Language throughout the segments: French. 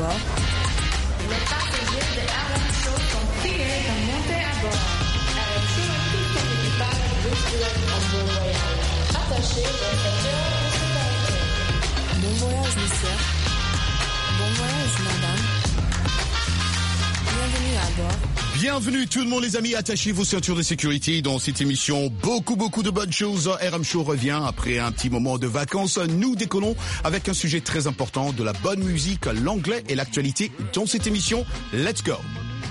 bord. Les passagers de RM Show sont priés de monter à bord. RM Show et tout son équipage vous souhaitent un bon voyage. Attachez vos ceintures de sécurité. Bon voyage, monsieur. Bon voyage, madame. Bienvenue à bord. Bienvenue tout le monde les amis, attachez vos ceintures de sécurité dans cette émission. Beaucoup de bonnes choses. RM Show revient après un petit moment de vacances. Nous décollons avec un sujet très important, de la bonne musique, l'anglais et l'actualité dans cette émission. Let's go.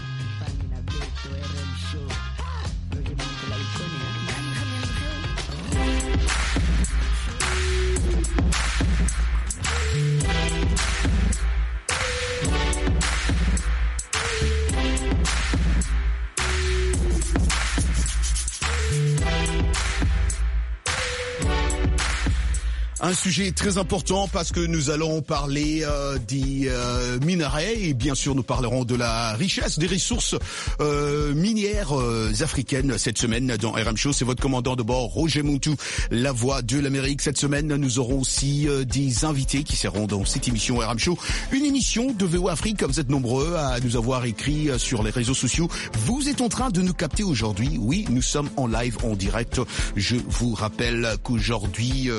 Un sujet très important parce que nous allons parler des minerais et bien sûr nous parlerons de la richesse des ressources minières africaines cette semaine dans RM Show. C'est votre commandant de bord Roger Moutou, la voix de l'Amérique. Cette semaine nous aurons aussi des invités qui seront dans cette émission RM Show. Une émission de VO Afrique, vous êtes nombreux à nous avoir écrit sur les réseaux sociaux. Vous êtes en train de nous capter aujourd'hui. Oui, nous sommes en live, en direct. Je vous rappelle qu'aujourd'hui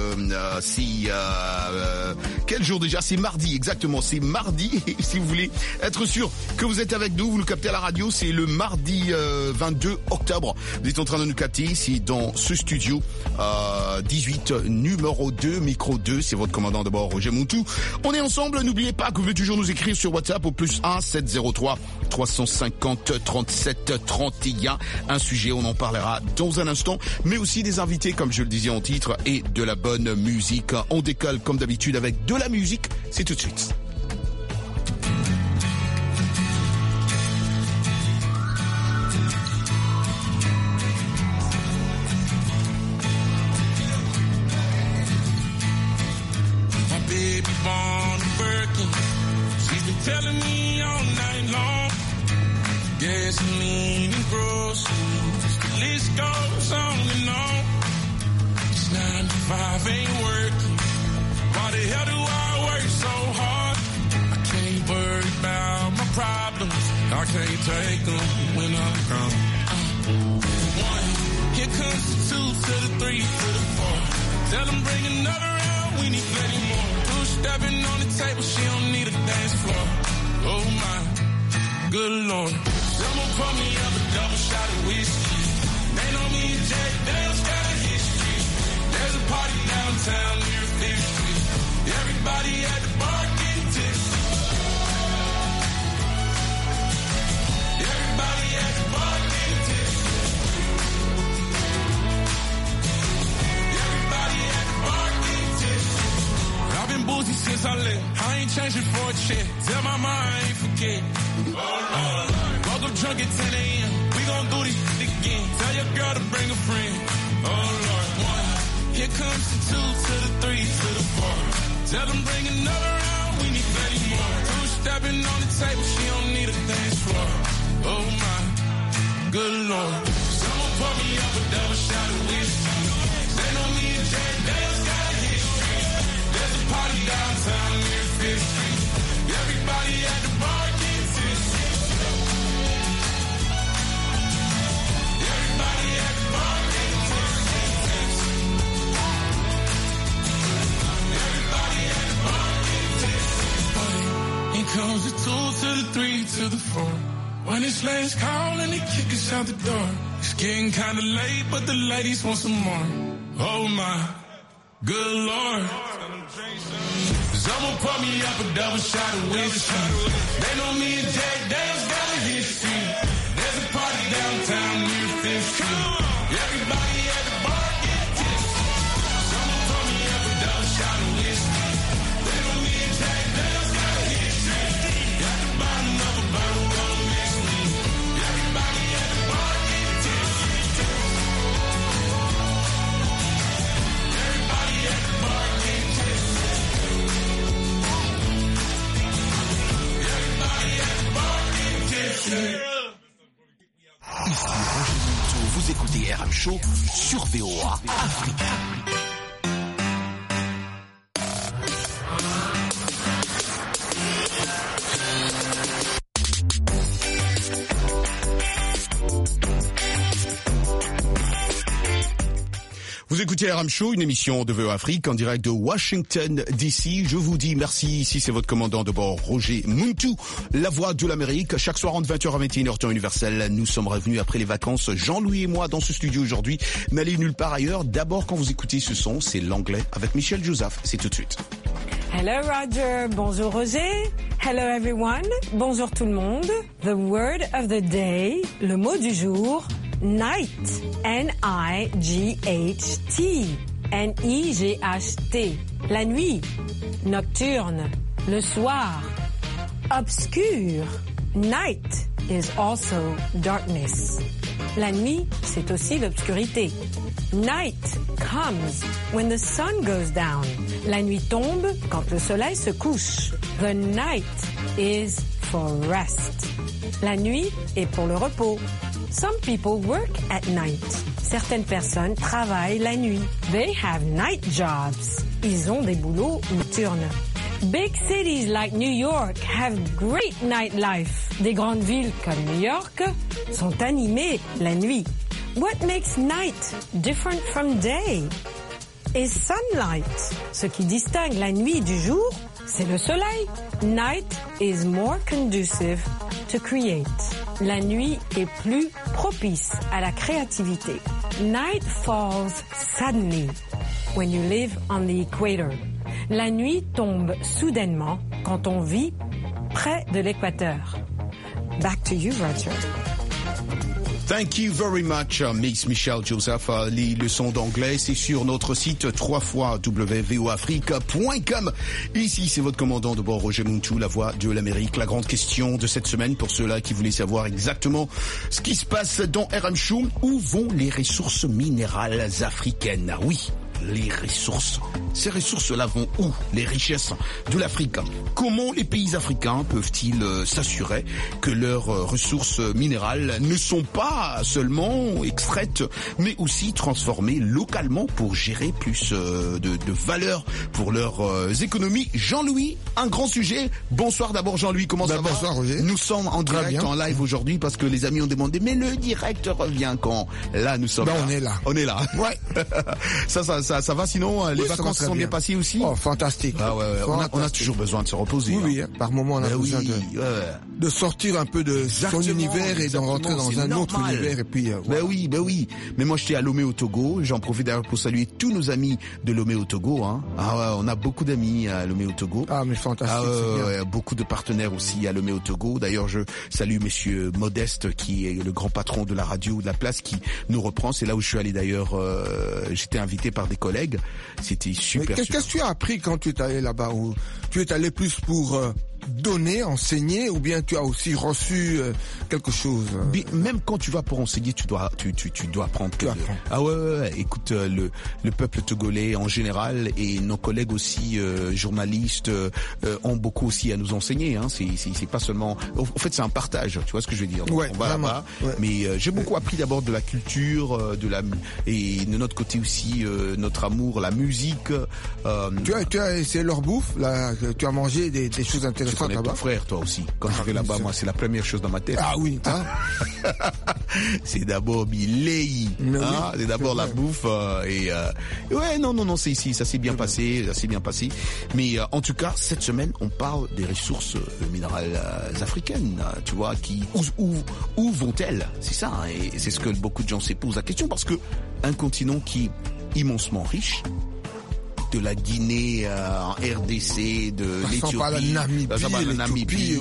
quel jour déjà? C'est mardi, exactement, c'est mardi. Et si vous voulez être sûr que vous êtes avec nous, vous nous captez à la radio, c'est le mardi 22 octobre. Vous êtes en train de nous capter, c'est dans ce studio 18, numéro 2, micro 2, c'est votre commandant de bord Roger Moutou. On est ensemble, n'oubliez pas que vous pouvez toujours nous écrire sur WhatsApp au +1 703 350 37 31. Un sujet, on en parlera dans un instant, mais aussi des invités, comme je le disais en titre, et de la bonne musique. On décolle comme d'habitude avec de la musique, c'est tout de suite. My baby born in Birkin, she's been telling me all night long. Gasoline and groceries, the list goes on and on. 9 to 5 ain't working. Why the hell do I work so hard? I can't worry about my problems. I can't take them when I'm gone. 1, here comes the 2 to the 3 to the 4. Tell them bring another round, we need plenty more. 2 stepping on the table, she don't need a dance floor. Oh my, good Lord. Someone pour me up a double shot of whiskey. They know me and Jack Daniels got a history. There's a party downtown near 5th Street. Everybody at the bar getting tipsy. Everybody at the bar getting tipsy. Everybody at the bar getting tipsy. I've been boozy since I left. I ain't changing for a check. Tell my mom I ain't forget. Woke up drunk at 10 a.m. We gon' do this shit again. Tell your girl to bring a friend. Oh Lord, 1. Here comes the 2 to the 3 to the 4. Tell them bring another round, we need plenty more. 2 stepping on the table, she don't need a dance floor. Oh my, good Lord. Someone pour me up a double shot of whiskey. They know me and Jack Daniels got a history. There's a party downtown near 5th Street. Everybody at the bar getting tipsy. Everybody at the bar getting tipsy. Here comes the 2 to the 3 to the 4. When it's last call and they kick us out the door. It's getting kinda late, but the ladies want some more. Oh my, good Lord. Someone pour me up a double shot of whiskey. They know me and Jack Daniels got a history. There's a party downtown near 5th Street. Everybody at the bar get tipsy. Someone pour me up a double shot of whiskey. They know me and Jack Daniels got a history. Got the bottom of a bottle, don't miss me. Everybody at the bar get tipsy. Everybody at the bar get tipsy. Everybody at the bar get tipsy. Ici Roger Moutou, vous écoutez RM Show sur VOA Afrique. Vous écoutez RM Show, une émission de VO Afrique en direct de Washington DC. Je vous dis merci. Ici, c'est votre commandant de bord, Roger Muntu, la voix de l'Amérique. Chaque soir entre 20h à 21h temps universel, nous sommes revenus après les vacances. Jean-Louis et moi dans ce studio aujourd'hui. N'allez nulle part ailleurs. D'abord, quand vous écoutez ce son, c'est l'anglais avec Michel Joseph. C'est tout de suite. Hello Roger, bonjour Roger. Hello everyone, bonjour tout le monde. The word of the day, le mot du jour. Night, N-I-G-H-T, N-I-G-H-T, la nuit, nocturne, le soir, obscur, night is also darkness. La nuit, c'est aussi l'obscurité. Night comes when the sun goes down. La nuit tombe quand le soleil se couche. The night is for rest. La nuit est pour le repos. Some people work at night. Certaines personnes travaillent la nuit. They have night jobs. Ils ont des boulots nocturnes. Big cities like New York have great nightlife. Des grandes villes comme New York sont animées la nuit. What makes night different from day? Is sunlight. Ce qui distingue la nuit du jour, c'est le soleil. Night is more conducive to create. La nuit est plus propice à la créativité. Night falls suddenly when you live on the equator. La nuit tombe soudainement quand on vit près de l'équateur. Back to you, Roger. Thank you very much, Miss Michel Joseph. Les leçons d'anglais, c'est sur notre site www.voafrique.com. Ici, c'est votre commandant de bord, Roger Muntu, la voix de l'Amérique. La grande question de cette semaine, pour ceux-là qui voulaient savoir exactement ce qui se passe dans RM Show, où vont les ressources minérales africaines? Oui, les ressources. Ces ressources-là vont où? Les richesses de l'Afrique. Comment les pays africains peuvent-ils s'assurer que leurs ressources minérales ne sont pas seulement extraites, mais aussi transformées localement pour gérer plus de valeur pour leurs économies? Jean-Louis, un grand sujet. Bonsoir d'abord Jean-Louis, comment ça va? Bonsoir Roger. Nous sommes en direct, en live aujourd'hui parce que les amis ont demandé, mais le direct revient quand? Là, nous sommes là. On est là. On est là. Ouais. Ça va sinon? Les vacances sont bien passées aussi? Oh, fantastique. Ah ouais. On a toujours besoin de se reposer. Oui, hein. Par moment on a besoin de sortir un peu de son univers et d'en rentrer dans un autre univers et puis. Voilà. Ben oui. Mais moi j'étais à Lomé au Togo. J'en profite d'ailleurs pour saluer tous nos amis de Lomé au Togo. Hein. Ah ouais, on a beaucoup d'amis à Lomé au Togo. Ah mais fantastique. Ah beaucoup de partenaires aussi à Lomé au Togo. D'ailleurs je salue Monsieur Modeste qui est le grand patron de la radio de la place qui nous reprend. C'est là où je suis allé d'ailleurs. J'étais invité par des collègues. C'était super. Qu'est-ce que tu as appris quand tu es allé là-bas? Ou tu es allé plus pour donner, enseigner, ou bien tu as aussi reçu quelque chose? Même quand tu vas pour enseigner, tu dois apprendre. Ah ouais. Écoute, le peuple togolais en général et nos collègues aussi journalistes ont beaucoup aussi à nous enseigner. Hein. C'est pas seulement. En fait, c'est un partage. Tu vois ce que je veux dire? Ouais, on va là-bas. Ouais. Mais j'ai beaucoup appris d'abord de la culture, et de notre côté aussi notre amour, la musique. Tu as essayé leur bouffe là? Tu as mangé des choses intéressantes? Tu connais ton frère, toi aussi. Quand je vais là-bas, moi, c'est la première chose dans ma tête. Ah oui, hein? C'est d'abord Bilei. Hein? C'est d'abord la bouffe. Ouais, non, c'est ici. Ça s'est bien passé. Mais en tout cas, cette semaine, on parle des ressources minérales africaines. Tu vois, où vont-elles? C'est ça. Hein? Et c'est ce que beaucoup de gens se posent la question parce que un continent qui est immensement riche, de la Guinée en RDC, de l'Éthiopie, la Namibie,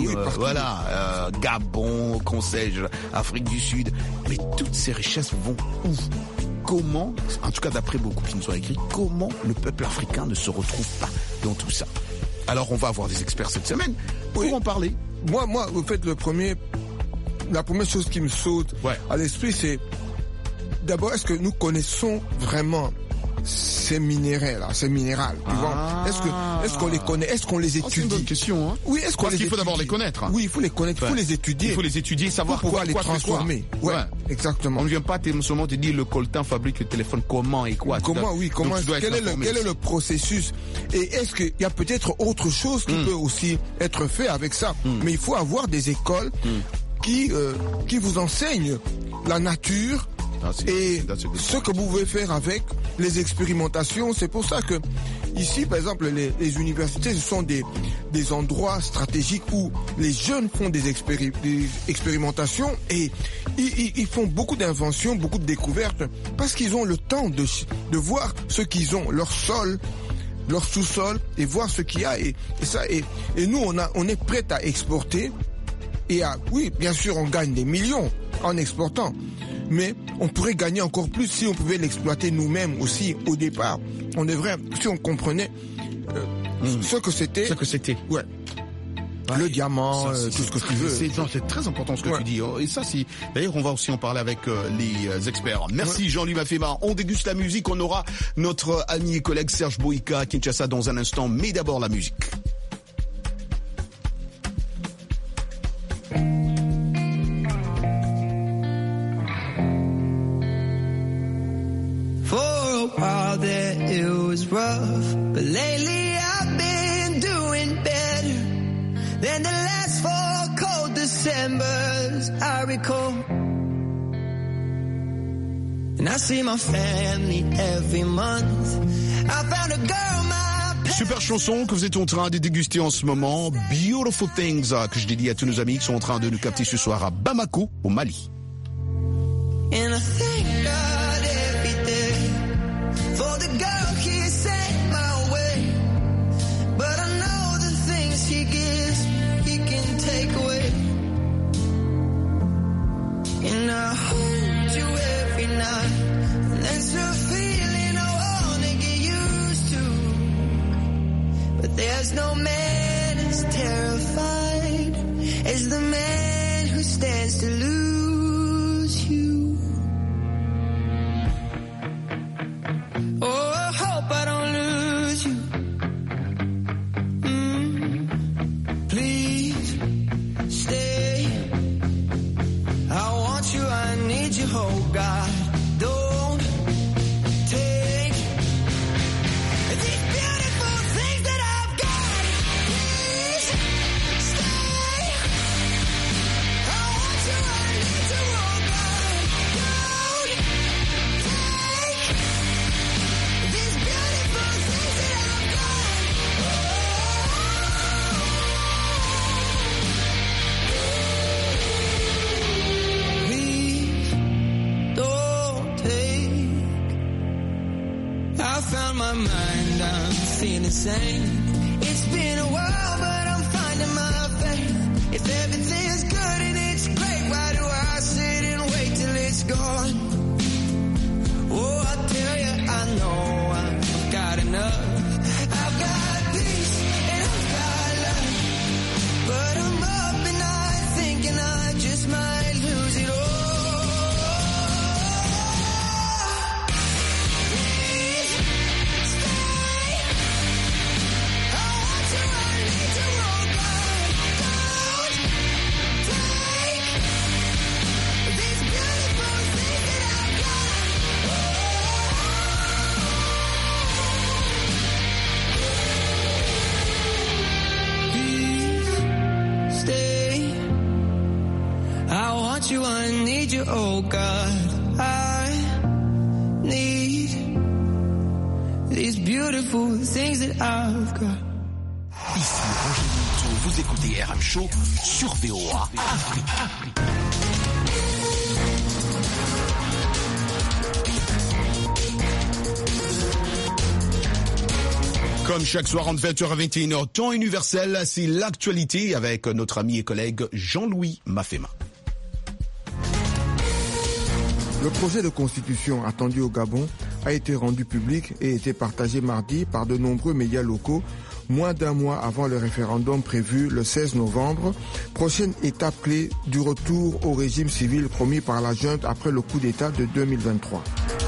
Gabon, qu'on sais-je, Afrique du Sud. Mais toutes ces richesses vont où? Comment, en tout cas d'après beaucoup qui nous ont écrit, comment le peuple africain ne se retrouve pas dans tout ça? Alors on va avoir des experts cette semaine pour en parler. Moi, au fait, la première chose qui me saute à l'esprit, c'est d'abord, est-ce que nous connaissons vraiment ces minéraux, tu vois? Est-ce qu'on les connaît? Est-ce qu'on les étudie? C'est une bonne question, hein. Oui, est-ce qu'on Parce qu'il faut d'abord les connaître. Oui, il faut les connaître, il faut les étudier. Il faut les étudier, savoir pourquoi les transformer. Ouais, exactement. On ne vient pas seulement te dire le coltan fabrique le téléphone comment et quoi. Quel est le processus? Et est-ce qu'il y a peut-être autre chose qui peut aussi être fait avec ça? Mais il faut avoir des écoles qui vous enseignent la nature et ce que vous pouvez faire avec les expérimentations. C'est pour ça que ici, par exemple, les universités, ce sont des endroits stratégiques où les jeunes font des expérimentations et ils font beaucoup d'inventions, beaucoup de découvertes parce qu'ils ont le temps de voir ce qu'ils ont, leur sol, leur sous-sol et voir ce qu'il y a et nous on est prêt à exporter et oui, bien sûr, on gagne des millions en exportant, mais on pourrait gagner encore plus si on pouvait l'exploiter nous-mêmes aussi au départ. On devrait, si on comprenait ce que c'était. Ouais. Le diamant, tout ce que tu veux. C'est très important ce que tu dis. Et ça, d'ailleurs, on va aussi en parler avec les experts. Merci Jean-Louis Mafema. On déguste la musique. On aura notre ami et collègue Serge Boïka à Kinshasa dans un instant. Mais d'abord, la musique. For a while there it was rough, but lately I've been doing better than the last 4 cold Decembers I recall. And I see my family every month. I found a girl, my super chanson que vous êtes en train de déguster en ce moment, Beautiful Things, que je dédie à tous nos amis qui sont en train de nous capter ce soir à Bamako, au Mali. And I thank God every day for the girl he sent my way. But I know the things he gives, he can take away. And I hold you every night, and that's a feeling I wanna get used to. But there's no man as terrified as the man who stands to lose you. Oh, I hope I don't lose you. Please stay. I want you, I need you, oh God. Don't take these beautiful things that I've got. Please stay. I want you, I need you, oh God. Don't take these beautiful things that I've got. Please don't take. I found my mind, I'm feeling sane. It's been a while, but I'm finding my faith. If everything's good and it's great, why do I sit and wait till it's gone? Oh, I tell you, I know I've got enough. I've got peace and I've got love. But I'm up and I'm thinking I just might lose it all. Please stay. I want you, I need you, oh God. Don't take these beautiful things that I've got. Please stay. I want you, I need you, oh God. I need these beautiful things that I've got. Ici Roger Minto, vous écoutez RM Show sur VOA Afrique. Comme chaque soir entre 20h et 21h, temps universel, c'est l'actualité avec notre ami et collègue Jean-Louis Mafema. Le projet de constitution attendu au Gabon a été rendu public et été partagé mardi par de nombreux médias locaux, moins d'un mois avant le référendum prévu le 16 novembre, prochaine étape clé du retour au régime civil promis par la junte après le coup d'État de 2023.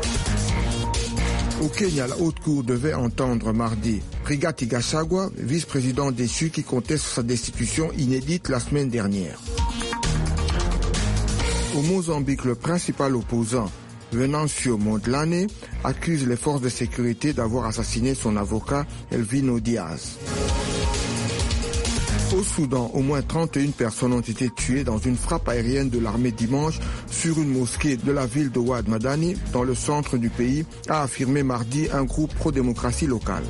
Au Kenya, la Haute Cour devait entendre mardi Rigathi Gachagua, vice-président déchu qui conteste sa destitution inédite la semaine dernière. Au Mozambique, le principal opposant, Venancio Mondlane, accuse les forces de sécurité d'avoir assassiné son avocat Elvino Diaz. Au Soudan, au moins 31 personnes ont été tuées dans une frappe aérienne de l'armée dimanche sur une mosquée de la ville de Ouad Madani, dans le centre du pays, a affirmé mardi un groupe pro-démocratie local.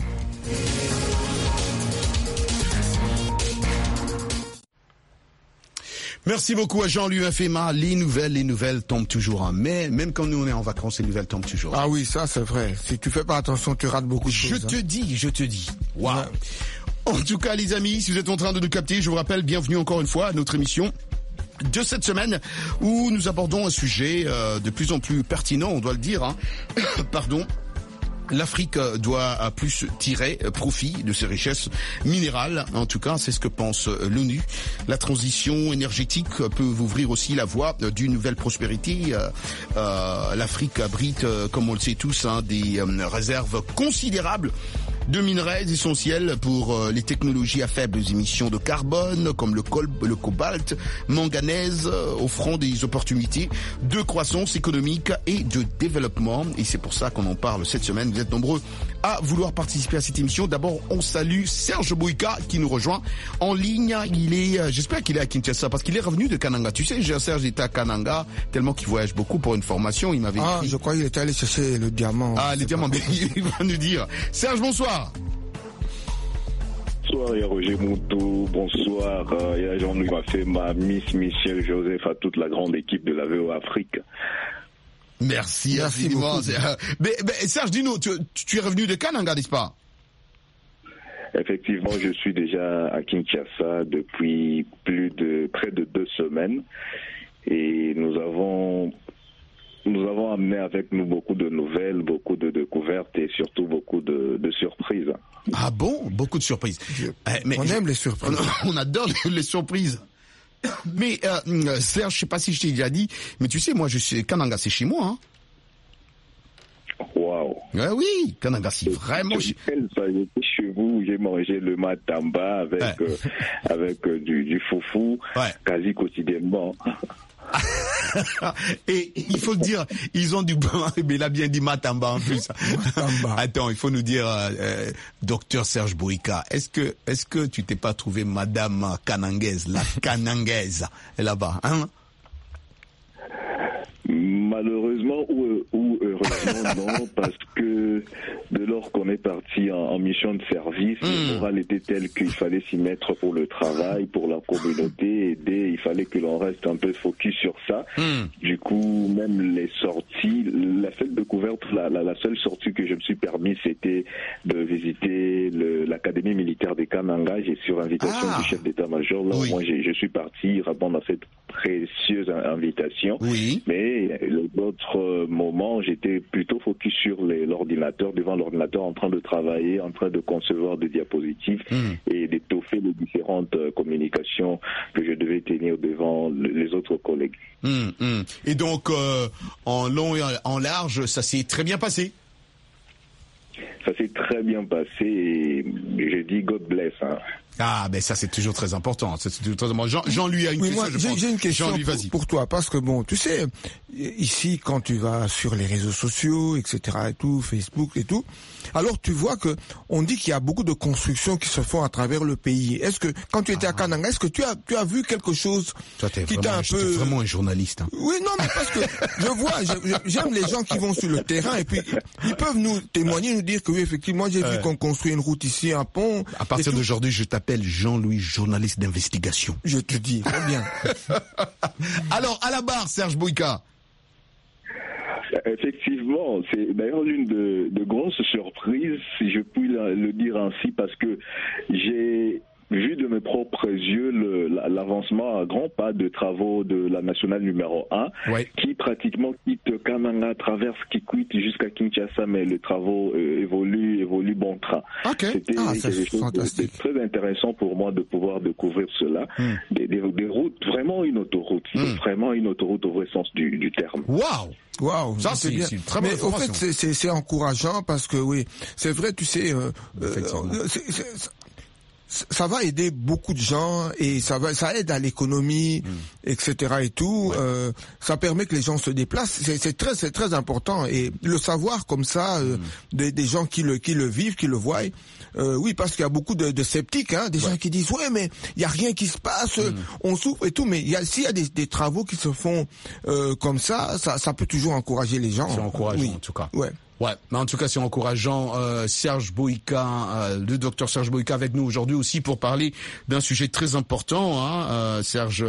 Merci beaucoup à Jean-Louis Fema. Les nouvelles tombent toujours en mai. Même quand nous on est en vacances, les nouvelles tombent toujours. Ah oui, ça c'est vrai. Si tu fais pas attention, tu rates beaucoup de choses. Je te dis. Waouh. Ouais. En tout cas, les amis, si vous êtes en train de nous capter, je vous rappelle, bienvenue encore une fois à notre émission de cette semaine où nous abordons un sujet de plus en plus pertinent, on doit le dire. Pardon. L'Afrique doit plus tirer profit de ses richesses minérales. En tout cas, c'est ce que pense l'ONU. La transition énergétique peut ouvrir aussi la voie d'une nouvelle prospérité. L'Afrique abrite, comme on le sait tous, des réserves considérables de minerais essentiels pour les technologies à faibles émissions de carbone, comme le cobalt, manganèse, offrant des opportunités de croissance économique et de développement. Et c'est pour ça qu'on en parle cette semaine. Vous êtes nombreux à vouloir participer à cette émission. D'abord, on salue Serge Boïka qui nous rejoint en ligne. J'espère qu'il est à Kinshasa parce qu'il est revenu de Kananga. Tu sais, Serge était à Kananga tellement qu'il voyage beaucoup pour une formation. Il m'avait écrit. Je crois qu'il était allé chercher le diamant. Le diamant, il va nous dire. Serge, bonsoir. Bonsoir, il y a Roger Moutou, bonsoir, il y a Jean-Louis Fema, Miss Michel Joseph, à toute la grande équipe de la VO Afrique. Merci beaucoup. Mais Serge, dis-nous, tu es revenu de Kananga, n'est-ce pas? Effectivement, je suis déjà à Kinshasa depuis près de 2 semaines et nous avons amené avec nous beaucoup de nouvelles, beaucoup de découvertes et surtout beaucoup de surprises. Ah bon? Beaucoup de surprises. On aime les surprises. On adore les surprises. Mais Serge, je sais pas si je t'ai déjà dit, mais tu sais, moi, Kananga, c'est chez moi. Hein. Waouh. Oui, Kananga, c'est vraiment chez vous. J'ai mangé le matamba avec du foufou quasi quotidiennement. Et il faut dire, ils ont du bon, mais il a bien dit matamba en plus. Attends, il faut nous dire, docteur Serge Boïka, est-ce que tu t'es pas trouvé madame Kanangaise, la Kanangaise, là-bas, hein? Malheureusement ou heureusement non, parce que de lors qu'on est parti en mission de service, le moral était tel qu'il fallait s'y mettre pour le travail, pour la communauté, aider, il fallait que l'on reste un peu focus sur ça. Du coup, même les sorties, la seule découverte, la seule sortie que je me suis permis, c'était de visiter l'académie militaire de Kananga. J'ai sur invitation du chef d'état-major, là moi je suis parti répondre à cette précieuse invitation. Oui. Mais d'autres moments, j'étais plutôt focus sur l'ordinateur, devant l'ordinateur, en train de travailler, en train de concevoir des diapositives et d'étoffer les différentes communications que je devais tenir devant les autres collègues. Et donc, en long et en large, ça s'est très bien passé? Ça s'est très bien passé et je dis God bless. Hein. Ah, ben ça c'est toujours très important. Jean-Louis a une question. Moi, j'ai une question pour toi, parce que bon, tu sais, ici quand tu vas sur les réseaux sociaux, etc. et tout, Facebook et tout, alors tu vois que on dit qu'il y a beaucoup de constructions qui se font à travers le pays. Est-ce que quand tu étais à Kananga, est-ce que tu as vu quelque chose qui t'a un peu vraiment un journaliste. Hein. Oui, non, mais parce que j'aime les gens qui vont sur le terrain et puis ils peuvent nous témoigner, nous dire que oui, effectivement, j'ai vu qu'on construit une route ici, un pont. À partir d'aujourd'hui, je t'appelle Jean-Louis, journaliste d'investigation. Je te dis, très bien. Alors, à la barre, Serge Boïka. Effectivement, c'est d'ailleurs l'une de grosses surprises, si je puis le dire ainsi, parce que j'ai vu de mes propres yeux l'avancement à grands pas de travaux de la nationale numéro 1, qui pratiquement quitte Kananga, traverse Kikwit jusqu'à Kinshasa, mais les travaux évoluent bon train. C'était quelque chose de très intéressant pour moi de pouvoir découvrir cela. Des routes, vraiment une autoroute. Vraiment une autoroute au vrai sens du terme. Waouh, ça c'est une très bonne information. Au fait, c'est encourageant parce que oui, c'est vrai, tu sais, ça va aider beaucoup de gens et ça aide à l'économie, etc. et tout. Ouais. Ça permet que les gens se déplacent. C'est très important. Et le savoir comme ça, des gens qui le vivent, qui le voient. Oui, parce qu'il y a beaucoup de sceptiques, hein, des gens qui disent ouais, mais il y a rien qui se passe, on souffre et tout. Mais s'il y a des travaux qui se font comme ça peut toujours encourager les gens. C'est encourageant en tout cas. Ouais. Ouais, mais en tout cas c'est encourageant. Serge Boïka, le docteur Serge Boïka avec nous aujourd'hui aussi pour parler d'un sujet très important, hein, Serge.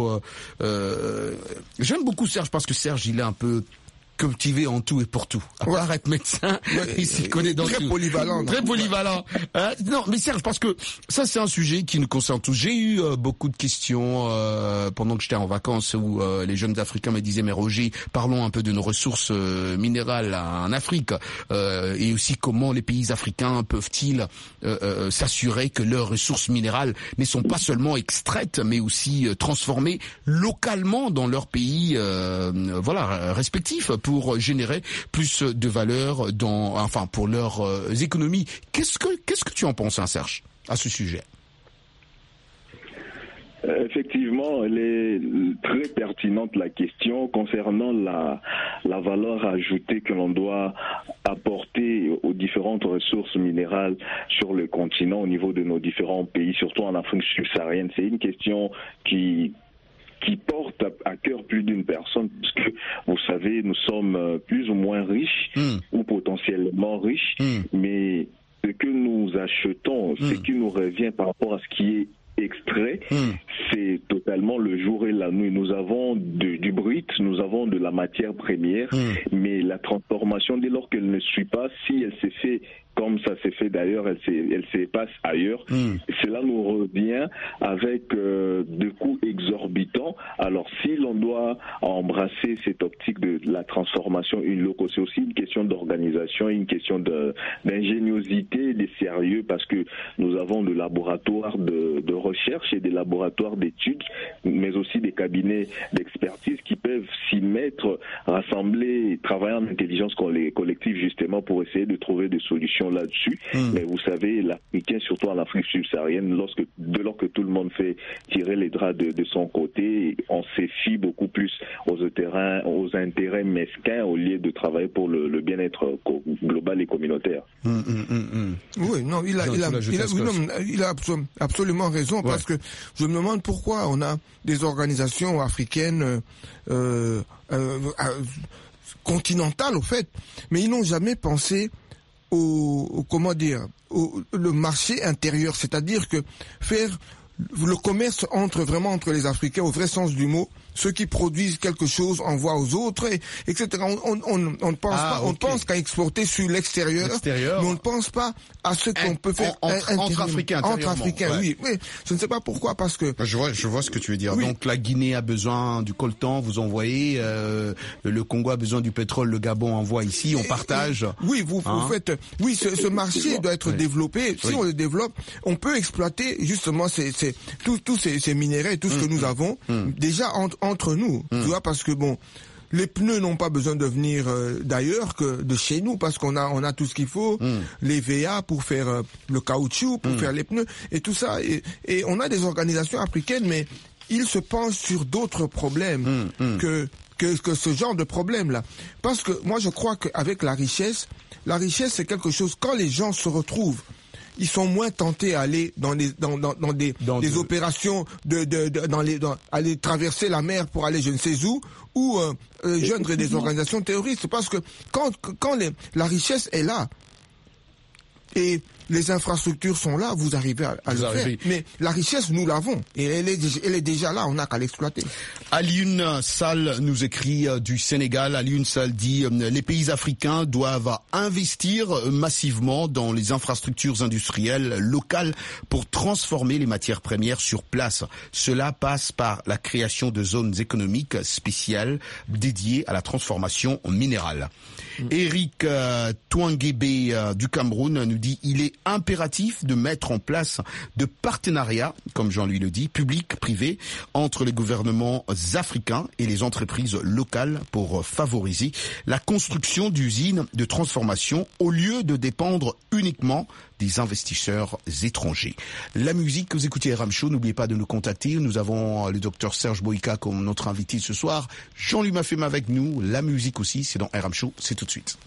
J'aime beaucoup Serge parce que Serge il est un peu cultivé en tout et pour tout. À part être médecin, il s'y connaît dans très tout. Polyvalent. Très polyvalent. Non, mais Serge, parce que ça, c'est un sujet qui nous concerne tous. J'ai eu beaucoup de questions pendant que j'étais en vacances où les jeunes Africains me disaient, mais Roger, parlons un peu de nos ressources minérales en Afrique et aussi comment les pays africains peuvent-ils s'assurer que leurs ressources minérales ne sont pas seulement extraites, mais aussi transformées localement dans leur pays, respectifs, pour générer plus de valeur pour leurs économies. Qu'est-ce que tu en penses, hein, Serge, à ce sujet? Effectivement, elle est très pertinente la question concernant la valeur ajoutée que l'on doit apporter aux différentes ressources minérales sur le continent au niveau de nos différents pays, surtout en Afrique subsaharienne. C'est une question qui porte à cœur plus d'une personne, parce que, vous savez, nous sommes plus ou moins riches, ou potentiellement riches, mais ce que nous achetons, ce qui nous revient par rapport à ce qui est extrait, c'est totalement le jour et la nuit. Nous avons du brut, nous avons de la matière première, mais la transformation, dès lors qu'elle ne suit pas, si elle s'est fait comme ça s'est fait d'ailleurs, elle se passe ailleurs. Cela nous revient avec des coûts exorbitants. Alors si l'on doit embrasser cette optique de la transformation in loco, c'est aussi une question d'organisation, une question d'ingéniosité, de sérieux, parce que nous avons des laboratoires de recherche et des laboratoires d'études, mais aussi des cabinets d'expertise qui peuvent s'y mettre, rassembler, travailler en intelligence collective justement pour essayer de trouver des solutions là-dessus. Mais vous savez, l'Africain, surtout en Afrique subsaharienne, dès lors que tout le monde fait tirer les draps de son côté, on se fie beaucoup plus aux intérêts mesquins au lieu de travailler pour le bien-être global et communautaire. Oui, non, il a absolument raison, parce que je me demande pourquoi on a des organisations africaines continentales, au fait, mais ils n'ont jamais pensé le marché intérieur, c'est-à-dire que faire le commerce entre les Africains au vrai sens du mot, ceux qui produisent quelque chose envoient aux autres, etc. On ne pense pas, on pense qu'à exporter sur l'extérieur, mais on ne pense pas à ce qu'on peut faire entre Africains. Entre Africains, oui. Je ne sais pas pourquoi, parce que je vois ce que tu veux dire. Oui. Donc la Guinée a besoin du coltan, vous envoyez, le Congo a besoin du pétrole, le Gabon envoie ici, on partage. Oui, vous faites. Oui, ce marché doit être développé. Si on le développe, on peut exploiter justement tous ces minéraux, tout ce que nous avons déjà entre nous, tu vois, parce que les pneus n'ont pas besoin de venir d'ailleurs que de chez nous, parce qu'on a tout ce qu'il faut, les VA pour faire le caoutchouc, pour faire les pneus et tout ça, et on a des organisations africaines, mais ils se penchent sur d'autres problèmes que ce genre de problème-là. Parce que moi je crois qu'avec la richesse c'est quelque chose, quand les gens se retrouvent, ils sont moins tentés à aller dans des opérations aller traverser la mer pour aller je ne sais où, ou joindre des organisations terroristes, parce que quand la richesse est là et les infrastructures sont là, vous arrivez à le faire. Mais la richesse, nous l'avons. Et elle est déjà là, on n'a qu'à l'exploiter. Alioune Sall nous écrit du Sénégal. Alioune Sall dit les pays africains doivent investir massivement dans les infrastructures industrielles locales pour transformer les matières premières sur place. Cela passe par la création de zones économiques spéciales dédiées à la transformation minérale. Eric Touanguébé du Cameroun nous dit il est impératif de mettre en place de partenariats, comme Jean-Louis le dit, publics-privés, entre les gouvernements africains et les entreprises locales pour favoriser la construction d'usines de transformation au lieu de dépendre uniquement des investisseurs étrangers. La musique que vous écoutez RM Show, n'oubliez pas de nous contacter. Nous avons le docteur Serge Boïka comme notre invité ce soir. Jean-Louis Mafema avec nous. La musique aussi, c'est dans RM Show. C'est tout de suite.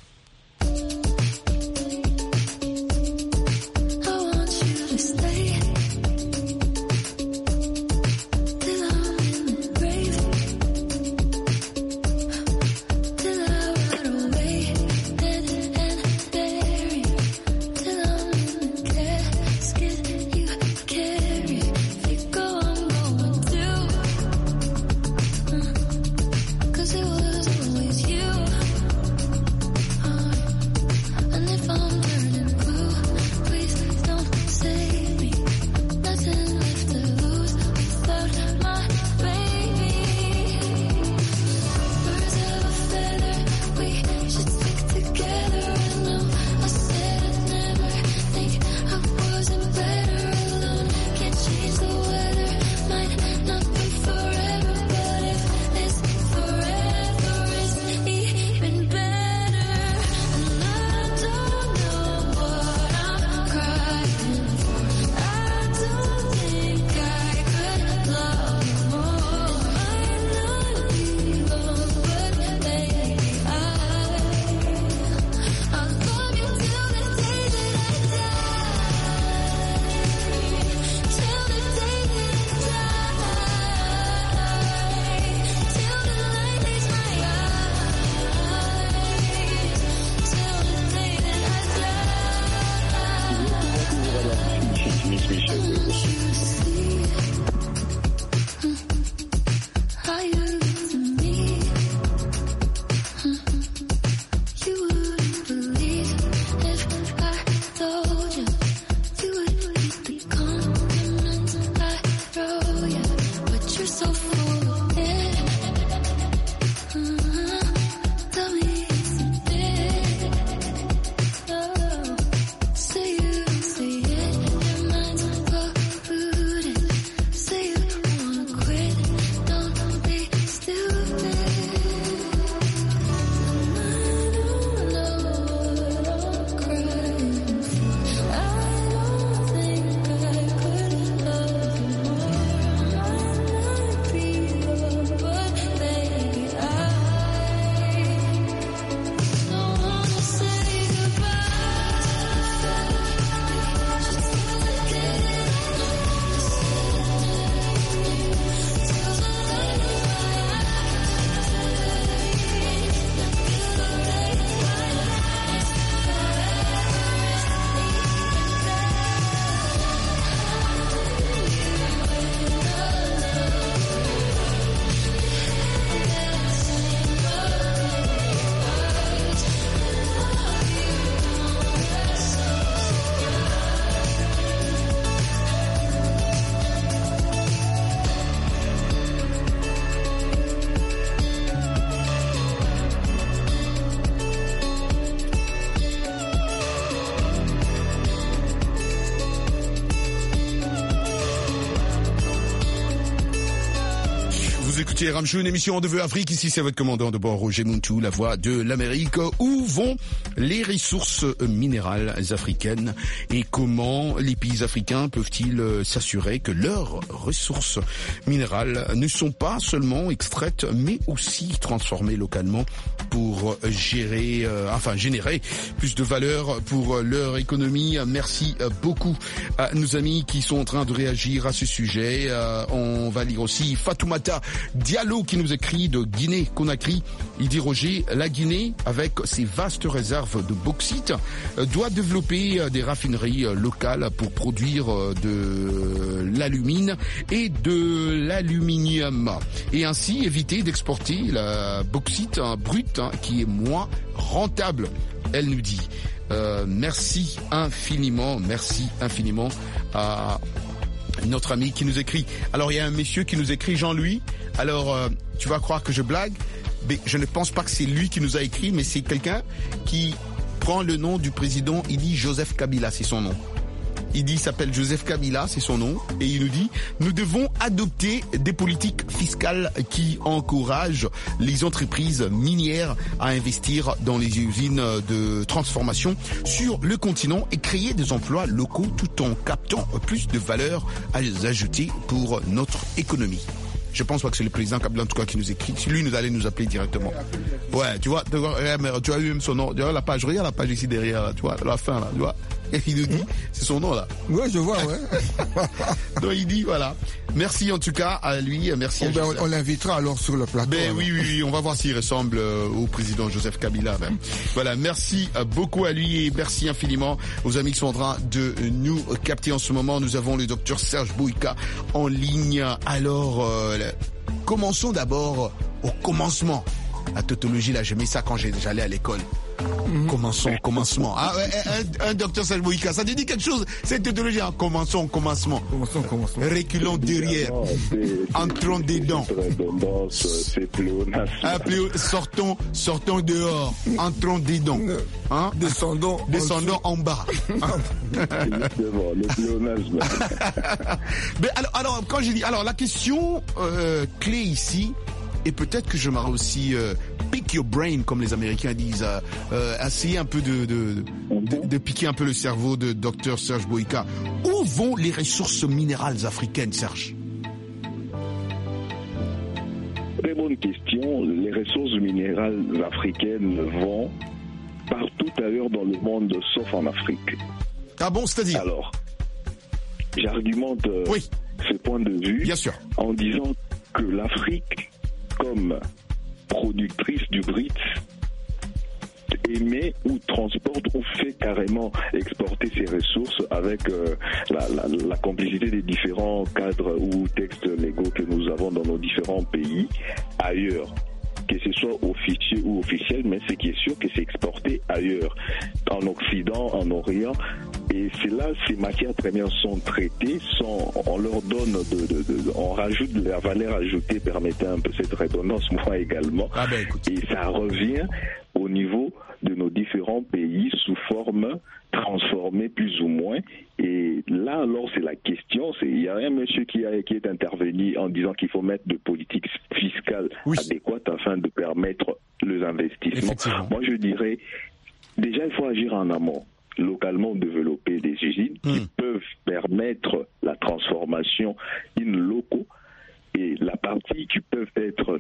écoutez RM Show, une émission en Deveux Afrique. Ici, c'est votre commandant de bord, Roger Muntu, la voix de l'Amérique. Où vont les ressources minérales africaines et comment les pays africains peuvent-ils s'assurer que leurs ressources minérales ne sont pas seulement extraites, mais aussi transformées localement pour générer plus de valeur pour leur économie. Merci beaucoup à nos amis qui sont en train de réagir à ce sujet. On va lire aussi Fatoumata Diallo qui nous écrit de Guinée-Conakry. Il dit Roger, la Guinée, avec ses vastes réserves de bauxite, doit développer des raffineries locales pour produire de l'alumine et de l'aluminium et ainsi éviter d'exporter la bauxite brute qui est moins rentable, elle nous dit. Merci infiniment à notre ami qui nous écrit. Alors il y a un monsieur qui nous écrit, Jean-Louis. Alors tu vas croire que je blague, mais je ne pense pas que c'est lui qui nous a écrit, mais c'est quelqu'un qui prend le nom du président, il dit Joseph Kabila, c'est son nom. Il dit, il s'appelle Joseph Kabila, c'est son nom, et il nous dit, nous devons adopter des politiques fiscales qui encouragent les entreprises minières à investir dans les usines de transformation sur le continent et créer des emplois locaux tout en captant plus de valeur ajoutée pour notre économie. Je pense pas que c'est le président Kabila en tout cas qui nous écrit. Lui nous allait nous appeler directement. Ouais, tu vois, tu as eu même son nom. Regarde la page ici derrière, là, tu vois, la fin là, tu vois. Et il nous dit, c'est son nom là. Ouais, je vois, ouais. Donc il dit voilà. Merci en tout cas à lui, merci. On l'invitera alors sur le plateau. Ben oui, on va voir s'il ressemble au président Joseph Kabila. Ben. Voilà, merci beaucoup à lui et merci infiniment aux amis qui sont en train de nous capter en ce moment. Nous avons le docteur Serge Bouyka en ligne. Alors, commençons d'abord au commencement. La tautologie, là, je mets ça quand j'allais à l'école. Commencement. Ah, un docteur Serge Bouyka, ça te dit quelque chose, cette tautologie, hein? Commençons. Reculons derrière. Entrons dedans. C'est pléonasme. Sortons dehors. Entrons dedans. Hein? Descendons en bas. Exactement, le pléonasme. Mais alors, quand j'ai dit, la question clé ici, et peut-être que je m'aurais aussi pick your brain, comme les Américains disent, essayer un peu de piquer un peu le cerveau de Dr Serge Bouyka. Où vont les ressources minérales africaines, Serge? Très bonne question. Les ressources minérales africaines vont partout ailleurs dans le monde, sauf en Afrique. Ah bon, c'est-à-dire? Alors, j'argumente ce point de vue, bien sûr, en disant que l'Afrique, comme productrice du BRICS, émet ou transporte ou fait carrément exporter ses ressources avec la complicité des différents cadres ou textes légaux que nous avons dans nos différents pays ailleurs. Que ce soit officieux ou officiel, mais ce qui est sûr que c'est exporté ailleurs, en Occident, en Orient. Et c'est là, ces matières premières sont traitées, on leur donne on rajoute de la valeur ajoutée, permettant un peu cette redondance, moi également. Ah ben, écoute. Et ça revient au niveau de nos différents pays sous forme transformée plus ou moins. Et là, alors, c'est la question. Il y a un monsieur qui est intervenu en disant qu'il faut mettre de politiques fiscales adéquates afin de permettre les investissements. Moi, je dirais, déjà, il faut agir en amont. Localement développer des usines qui peuvent permettre la transformation in loco, et la partie qui peut être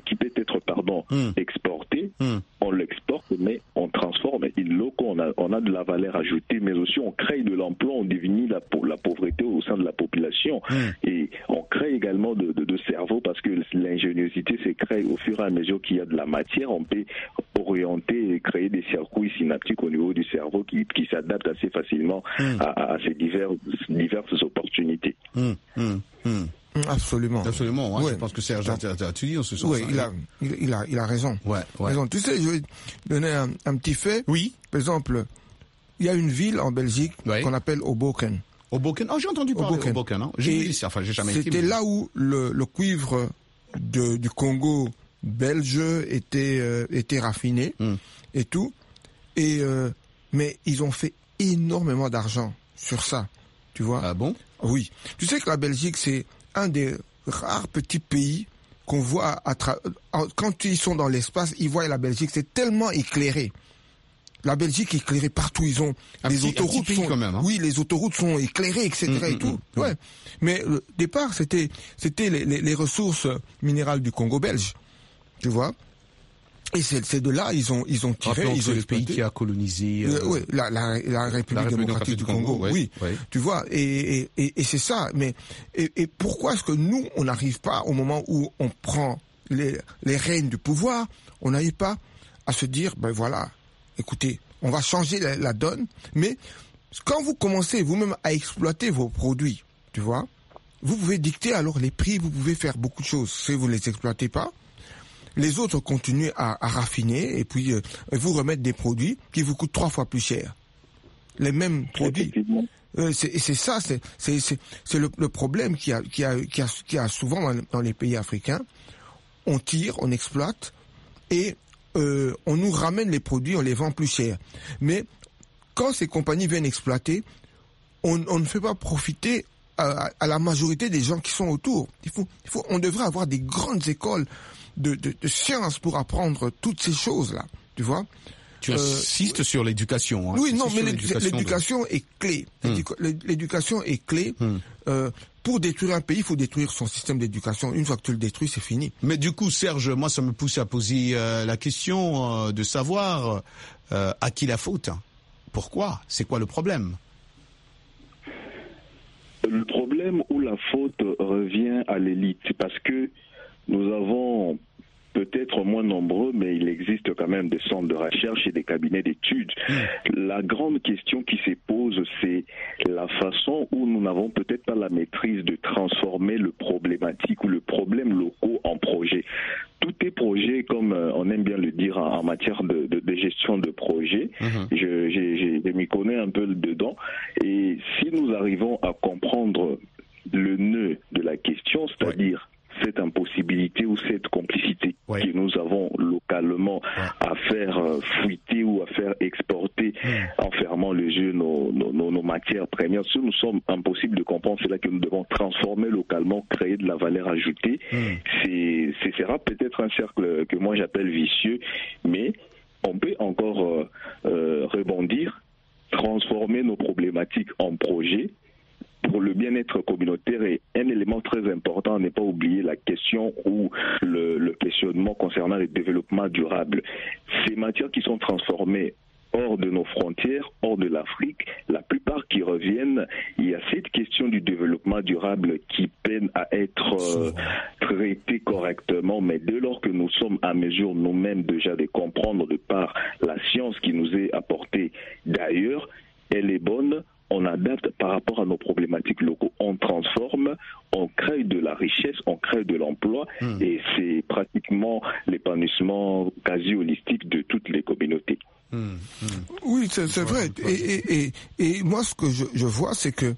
exportée, on l'exporte, mais on transforme in loco, on a de la valeur ajoutée, mais aussi on crée de l'emploi, on diminue la pauvreté au sein de la population, et on crée également de cerveau, parce que l'ingéniosité se crée au fur et à mesure qu'il y a de la matière. On peut orienter et créer des circuits synaptiques au niveau du cerveau qui s'adaptent assez facilement à ces diverses opportunités. Absolument, ouais. Je pense que Serge a dit en ce sens. Oui, il a raison. Ouais. Raison. Tu sais, je vais donner un petit fait. Oui. Par exemple, il y a une ville en Belgique qu'on appelle Hoboken. Hoboken. Oh, j'ai entendu parler d'Hoboken. Hein. J'ai jamais été. C'était là où le cuivre du Congo belge était raffiné et tout. Mais ils ont fait énormément d'argent sur ça. Tu vois? Ah bon? Oui. Tu sais que la Belgique, c'est un des rares petits pays qu'on voit quand ils sont dans l'espace, ils voient la Belgique, c'est tellement éclairé. La Belgique est éclairée partout, ils ont les autoroutes sont quand même, hein. Oui, les autoroutes sont éclairées, etc. et tout. Ouais. Mais au départ, c'était les ressources minérales du Congo belge. Tu vois? Et c'est de là ils ont tiré. C'est le pays qui a colonisé. La République démocratique du Congo. Oui. Tu vois. Et c'est ça. Mais et pourquoi est-ce que nous on n'arrive pas au moment où on prend les rênes du pouvoir, on n'arrive pas à se dire ben voilà, écoutez, on va changer la donne. Mais quand vous commencez vous-même à exploiter vos produits, tu vois, vous pouvez dicter alors les prix, vous pouvez faire beaucoup de choses. Si vous les exploitez pas, les autres continuent à raffiner et puis vous remettre des produits qui vous coûtent 3 fois plus cher. Les mêmes produits. C'est ça, c'est le problème qu'il y a souvent dans les pays africains. On tire, on exploite et on nous ramène les produits, on les vend plus cher. Mais quand ces compagnies viennent exploiter, on ne fait pas profiter à la majorité des gens qui sont autour. On devrait avoir des grandes écoles de sciences pour apprendre toutes ces choses-là, tu vois. Tu insistes sur l'éducation. Hein. Oui, non, mais l'éducation est clé. L'éducation est clé. Pour détruire un pays, il faut détruire son système d'éducation. Une fois que tu le détruis, c'est fini. Mais du coup, Serge, moi, ça me pousse à poser la question de savoir à qui la faute. Pourquoi? C'est quoi le problème? Le problème ou la faute revient à l'élite, parce que nous avons peut-être moins nombreux, mais il existe quand même des centres de recherche et des cabinets d'études. La grande question qui se pose, c'est la façon où nous n'avons peut-être pas la maîtrise de transformer le problématique ou le problème locaux en projet. Tout est projet, comme on aime bien le dire en matière de gestion de projet. Je m'y connais un peu dedans. Et si nous arrivons à comprendre le nœud de la question, c'est-à-dire cette impossibilité ou cette complicité que nous avons localement à faire fuiter ou à faire exporter en fermant les yeux nos matières premières. Si nous sommes impossibles de comprendre, c'est là que nous devons transformer localement, créer de la valeur ajoutée. Ce sera peut-être un cercle que moi j'appelle vicieux, mais on peut encore rebondir, transformer nos problématiques en projets pour le bien-être communautaire. Et un élément très important à ne pas oublier, la question ou le questionnement concernant le développement durable. Ces matières qui sont transformées hors de nos frontières, hors de l'Afrique, la plupart qui reviennent, il y a cette question du développement durable qui peine à être traitée correctement, mais dès lors que nous sommes à mesure nous-mêmes déjà de comprendre de par la science qui nous est apportée d'ailleurs, elle est bonne. On adapte par rapport à nos problématiques locaux, on transforme, on crée de la richesse, on crée de l'emploi, et c'est pratiquement l'épanouissement quasi holistique de toutes les communautés. Oui, c'est vrai. Et moi, ce que je vois, c'est que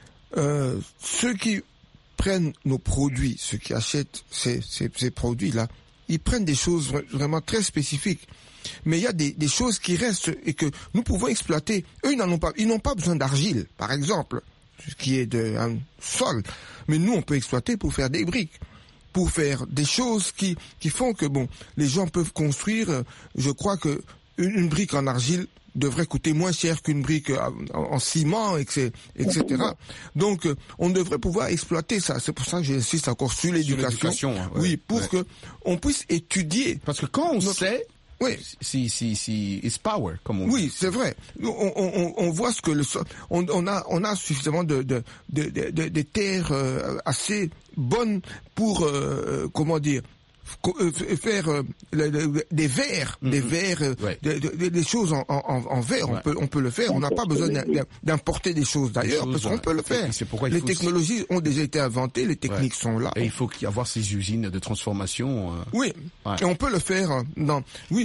ceux qui prennent nos produits, ceux qui achètent ces produits-là, ils prennent des choses vraiment très spécifiques. Mais il y a des choses qui restent et que nous pouvons exploiter. Eux, ils n'ont pas besoin d'argile, par exemple, ce qui est un sol. Mais nous, on peut exploiter pour faire des briques, pour faire des choses qui font que, bon, les gens peuvent construire. Je crois que une brique en argile devrait coûter moins cher qu'une brique en ciment, etc. Donc, on devrait pouvoir exploiter ça. C'est pour ça que j'insiste encore sur l'éducation. Oui, pour que on puisse étudier. Parce que quand on sait... Oui, it's power, comme on dit. Oui, c'est vrai. On voit ce que on a suffisamment de terres assez bonnes pour comment dire, faire des verres, des choses en verre. On peut le faire. On n'a pas besoin d'importer des choses d'ailleurs, parce qu'on peut le faire. C'est pourquoi les technologies ont déjà été inventées, les techniques sont là. Et il faut y avoir ces usines de transformation. Oui, et on peut le faire dans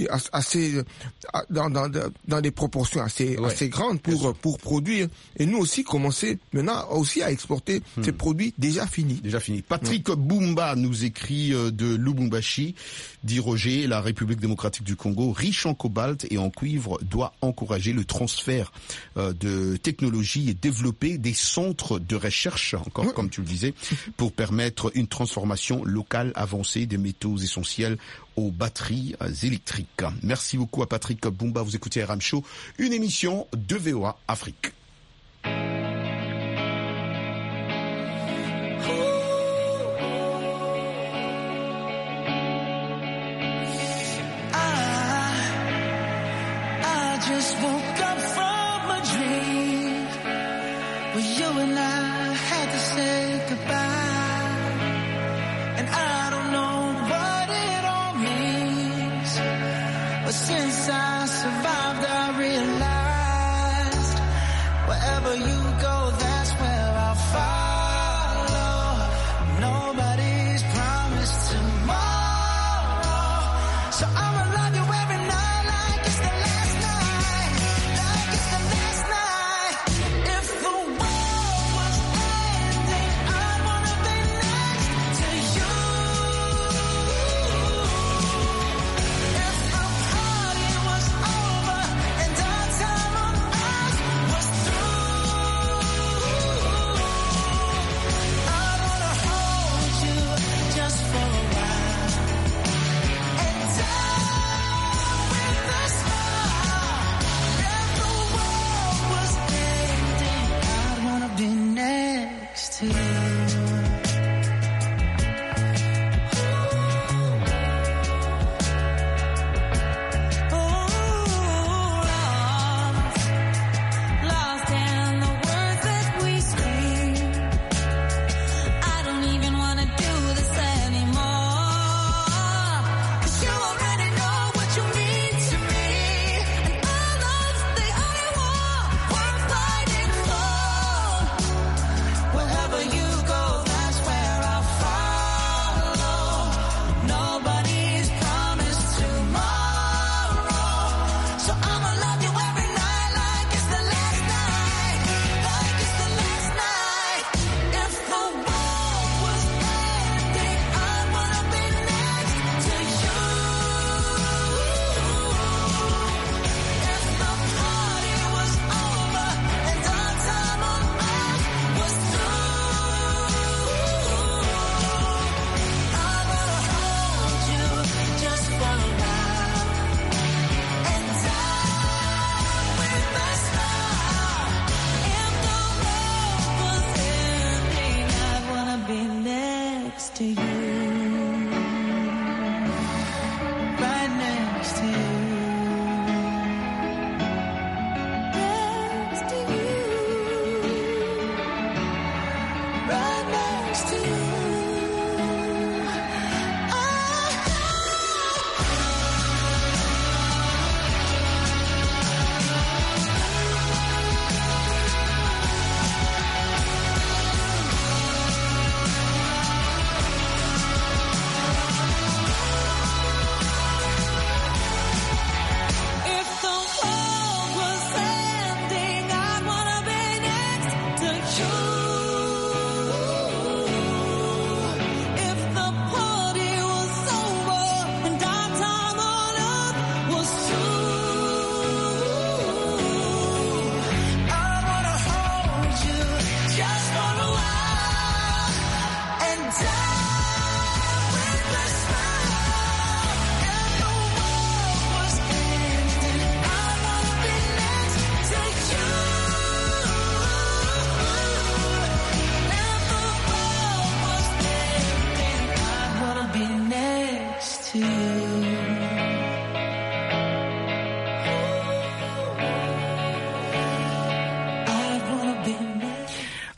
des proportions assez grandes pour produire. Et nous aussi commencer maintenant aussi à exporter ces produits déjà finis. Patrick Bumba nous écrit de Lubumbashi, dit Roger, la République démocratique du Congo, riche en cobalt et en cuivre, doit encourager le transfert de technologies et développer des centres de recherche, encore comme tu le disais, pour permettre une transformation locale avancée des métaux essentiels aux batteries électriques. Merci beaucoup à Patrick Bumba. Vous écoutez RM Show, une émission de VOA Afrique. Just woke up from a dream where you and I had to say goodbye, and I don't know what it all means, but since I survived I realized wherever you go, that's where I'll follow. Nobody's promised tomorrow, so I'ma love you every night.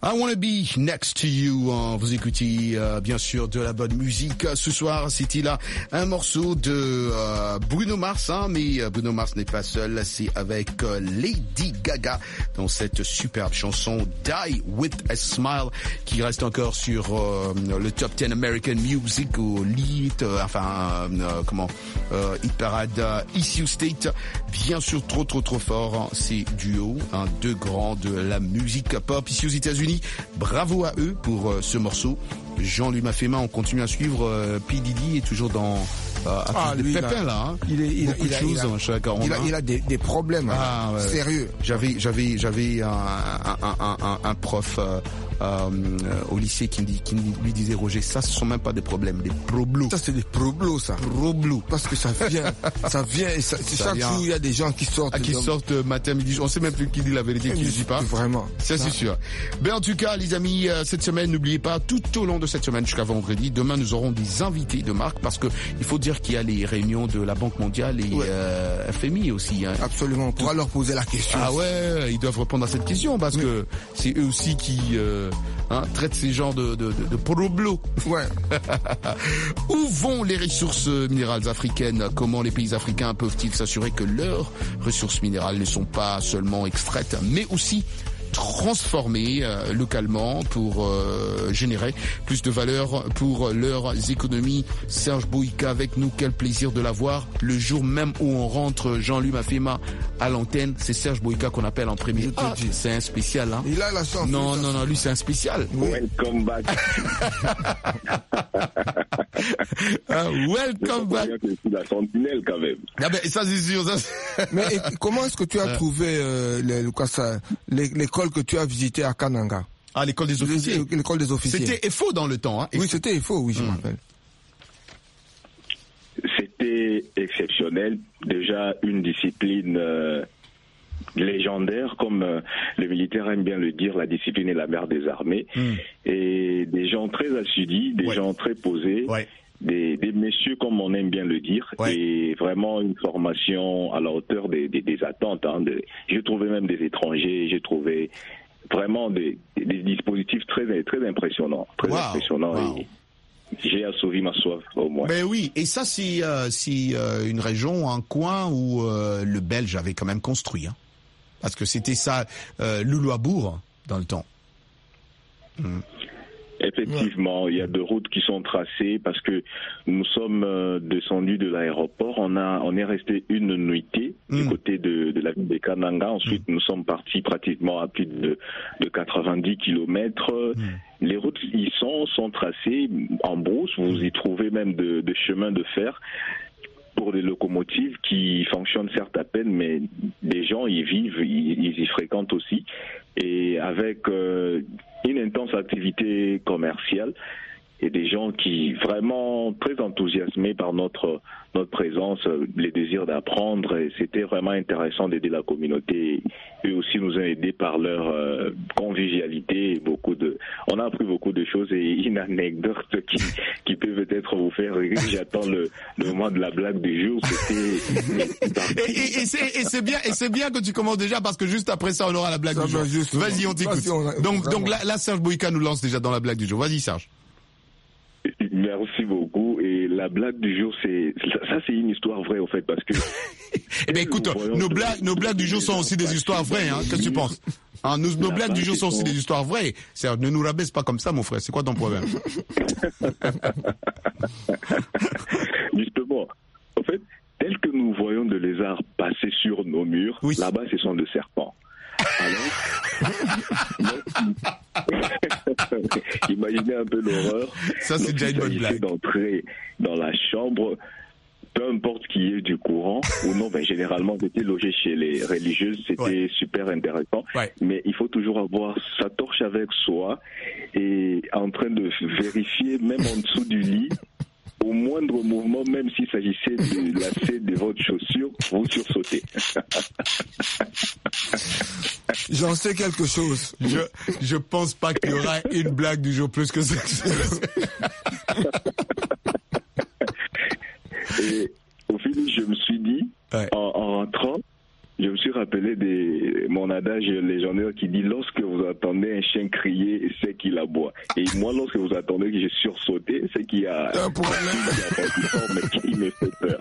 I Wanna Be Next to You. Vous écoutez bien sûr de la bonne musique. Ce soir, c'était là un morceau de Bruno Mars, mais Bruno Mars n'est pas seul. C'est avec Lady Gaga dans cette superbe chanson Die With a Smile qui reste encore sur le Top 10 American Music ou Hit Parade Issue State. Bien sûr, trop fort. Ces duos, deux grands de la musique pop ici aux États-Unis. Bravo à eux pour ce morceau. Jean-Louis Mafema, on continue à suivre. P. Diddy est toujours dans lui, pépins là. Hein. Il a des problèmes sérieux. J'avais un prof au lycée qui lui disait Roger, ça ce sont même pas des problèmes, des problos. Ça c'est des problos ça. Problos. Parce que ça vient et chaque jour il y a des gens qui sortent. Qui sortent matin, midi, on sait même plus qui dit la vérité, qui ne dit pas. Vraiment. Ça c'est sûr. En tout cas les amis, cette semaine n'oubliez pas, tout au long de cette semaine jusqu'à vendredi, demain nous aurons des invités de marque parce que il faut dire qu'il y a les réunions de la Banque mondiale et FMI aussi. Hein. Absolument, on pourra leur poser la question. Ah ouais, ils doivent répondre à cette question parce que c'est eux aussi qui traitent ces genres de problos. Ouais. Où vont les ressources minérales africaines? Comment les pays africains peuvent-ils s'assurer que leurs ressources minérales ne sont pas seulement extraites, mais aussi transformées localement pour générer plus de valeur pour leurs économies? Serge Boïka avec nous, quel plaisir de l'avoir le jour même où on rentre. Jean-Louis Mafema à l'antenne, c'est Serge Boïka qu'on appelle en premier. C'est un spécial, hein. Il a la chance. Non, lui c'est un spécial. Welcome back. Welcome back. C'est la sentinelle quand même. Ah ben ça c'est sûr. Mais comment est-ce que tu as trouvé l'école que tu as visitée à Kananga? Ah, l'école des officiers. L'école des officiers. C'était EFO dans le temps, hein. Oui, c'était EFO, oui, je me rappelle. C'était exceptionnel. Déjà une discipline légendaire, comme les militaires aiment bien le dire, la discipline est la mère des armées. Et des gens très assidus, des gens très posés. Ouais. Des messieurs, comme on aime bien le dire, et vraiment une formation à la hauteur des attentes. Hein, j'ai trouvé même des étrangers, j'ai trouvé vraiment des dispositifs très impressionnants. Très impressionnants. Wow. Et j'ai assouvi ma soif, au moins. Ben oui, et ça c'est une région, un coin où le Belge avait quand même construit. Hein, parce que c'était ça, Loulouabourg, dans le temps. Effectivement, il y a deux routes qui sont tracées parce que nous sommes descendus de l'aéroport. On est resté une nuitée du côté de la ville de Kananga. Ensuite, nous sommes partis pratiquement à plus de 90 kilomètres. Les routes y sont tracées en brousse. Vous y trouvez même de chemins de fer pour des locomotives qui fonctionnent certes à peine, mais des gens y vivent, ils y fréquentent aussi. Et avec une intense activité commerciale et des gens qui vraiment très enthousiasmés par notre présence, les désirs d'apprendre, et c'était vraiment intéressant d'aider la communauté. Eux aussi nous ont aidés par leur convivialité. On a appris beaucoup de choses, et une anecdote qui peut peut-être vous faire rire. J'attends le moment de la blague du jour. Et c'est bien que tu commences déjà, parce que juste après ça on aura la blague du jour. Vas-y, on t'écoute. Donc là Serge Boïka nous lance déjà dans la blague du jour. Vas-y Serge. Merci beaucoup. Et la blague du jour, c'est une histoire vraie, au fait, parce que... Eh bien, écoute, nos blagues du jour sont aussi des histoires vraies, hein. Qu'est-ce que tu penses? Nos blagues du jour sont aussi des histoires vraies. Ne nous rabaisse pas comme ça, mon frère. C'est quoi ton problème? Justement, en fait, tel que nous voyons de lézards passer sur nos murs, là-bas, ce sont des serpents. Alors, imaginez un peu l'horreur. Ça, c'est déjà une bonne blague. D'entrer dans la chambre, peu importe qui est du courant ou non, généralement, j'étais logé chez les religieuses, c'était super intéressant. Mais il faut toujours avoir sa torche avec soi et en train de vérifier, même en dessous du lit, au moindre mouvement, même s'il s'agissait de lacet de votre chaussure, vous sursautez. J'en sais quelque chose. Je pense pas qu'il y aura une blague du jour plus que ça. Et au finish, je me suis dit, en rentrant, je me suis rappelé mon adage légendaire qui dit lorsque vous entendez un chien crier, c'est qu'il aboie. Et moi, lorsque vous entendez que j'ai sursauté, c'est qu'il y a un problème mais qui me fait peur.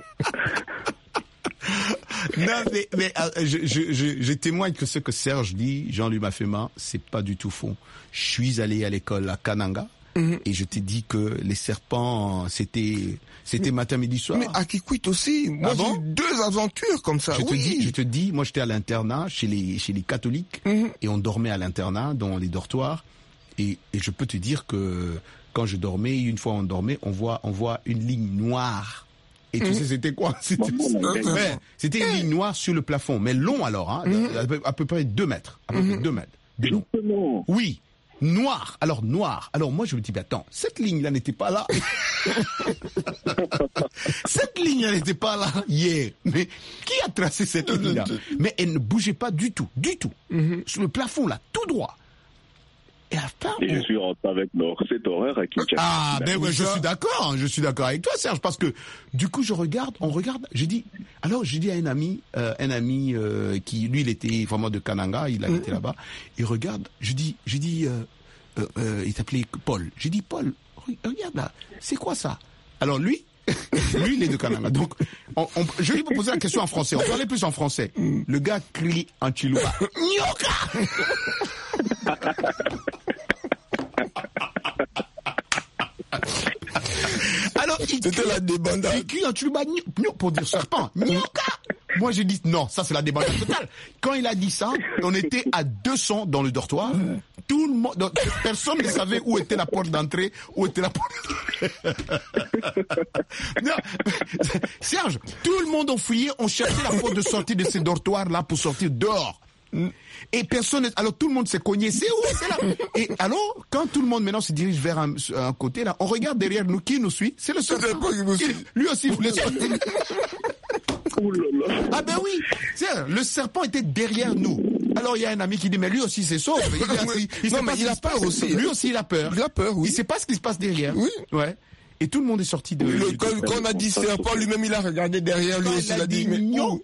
Non, mais je témoigne que ce que Serge dit, Jean-Louis Mafema, c'est pas du tout faux. Je suis allé à l'école à Kananga et je t'ai dit que les serpents, c'était matin, midi, soir. Mais à Kikwit aussi, moi j'ai eu 2 aventures comme ça. Je te dis, moi j'étais à l'internat chez les catholiques et on dormait à l'internat dans les dortoirs et je peux te dire que quand je dormais, une fois on dormait, on voit une ligne noire. Et tu sais c'était quoi? C'était une ligne noire sur le plafond, mais long alors, hein, à peu près 2 mètres. À peu près 2 mètres. De long. Oui. Noir. Alors moi je me dis, attends, cette ligne-là n'était pas là. Cette ligne-là n'était pas là hier. Mais qui a tracé cette ligne-là? Mais elle ne bougeait pas du tout. Sur le plafond là, tout droit. Et je suis rentré avec cet horaire à Kinshasa. Ah, ben ouais, je suis d'accord avec toi, Serge, parce que du coup, on regarde, j'ai dit à un ami qui, lui, il était vraiment de Kananga, il habitait là-bas, il regarde, je dis, il s'appelait Paul. J'ai dit, Paul, regarde là, c'est quoi ça? Alors lui, il est de Kananga. Donc, je lui ai posé la question en français. On parlait plus en français. Le gars crie en Chiluba. Nyoka! Alors, c'était la débandade. Il crie en Chiluba pour dire serpent. Nyoka! Moi, j'ai dit, non, ça c'est la débandade totale. Quand il a dit ça, on était à 200 dans le dortoir. Tout le monde, personne ne savait où était la porte d'entrée, Non, Serge, tout le monde a fouillé, on cherchait la porte de sortie de ces dortoirs-là pour sortir dehors. Et personne, alors tout le monde s'est cogné, c'est là. Et alors, quand tout le monde maintenant se dirige vers un côté, là, on regarde derrière nous, qui nous suit? C'est le serpent. Lui aussi voulait sortir. Ah ben oui, le serpent était derrière nous. Alors il y a un ami qui dit mais lui aussi c'est sauve. Il a peur aussi. Lui aussi il a peur. Il a peur, oui. Il sait pas ce qui se passe derrière. Oui. Ouais. Et tout le monde est sorti de... Quand on a dit serpent, lui-même il a regardé derrière lui aussi, il a dit mais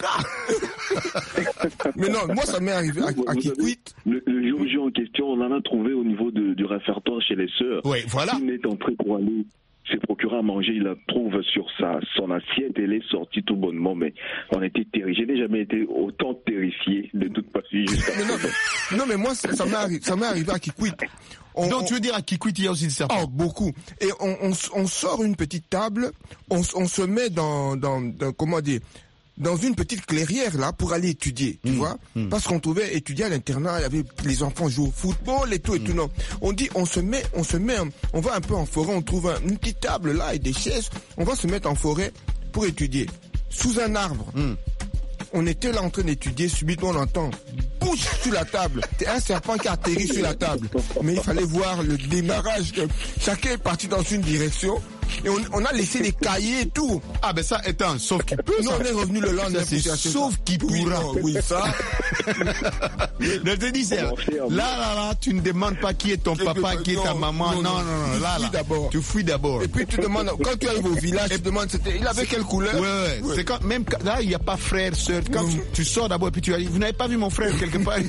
mais non, moi ça m'est arrivé à Kikwit. Le jour en question, on en a trouvé au niveau du réfectoire chez les sœurs. Oui, voilà. Il est entré pour aller se procurer à manger, il la trouve sur son assiette, elle est sortie tout bonnement, mais on était terrifiés. Je n'ai jamais été autant terrifié de toute façon jusqu'à non, mais moi, ça m'est arrivé à Kikwit. Donc tu veux dire à Kikwit, il y a aussi des serpents? Oh, beaucoup. Et on sort une petite table, on se met dans comment dire, dans une petite clairière là pour aller étudier, tu vois, parce qu'on trouvait étudier à l'internat, il y avait les enfants jouent au football et tout et tout. Non, on dit on va un peu en forêt, on trouve une petite table là et des chaises, on va se mettre en forêt pour étudier sous un arbre. On était là en train d'étudier, subitement on entend bouche sur la table. C'est un serpent qui atterrit sur la table. Mais il fallait voir le démarrage. Chacun est parti dans une direction. Et on a laissé les cahiers et tout. Ah ben ça est un sauf qui peut. Non, on est revenu le lendemain. Sauf qui pourra. Oui, ça. Je te dis, là, tu ne demandes pas qui est ton papa, qui est ta maman. Non. Là, tu fouilles d'abord. Et puis tu demandes, quand tu arrives au village, tu demandes, il avait quelle couleur? Ouais. C'est quand, même là, il n'y a pas frère, sœur. Quand tu sors d'abord et puis tu arrives, vous n'avez pas vu mon frère quelque part?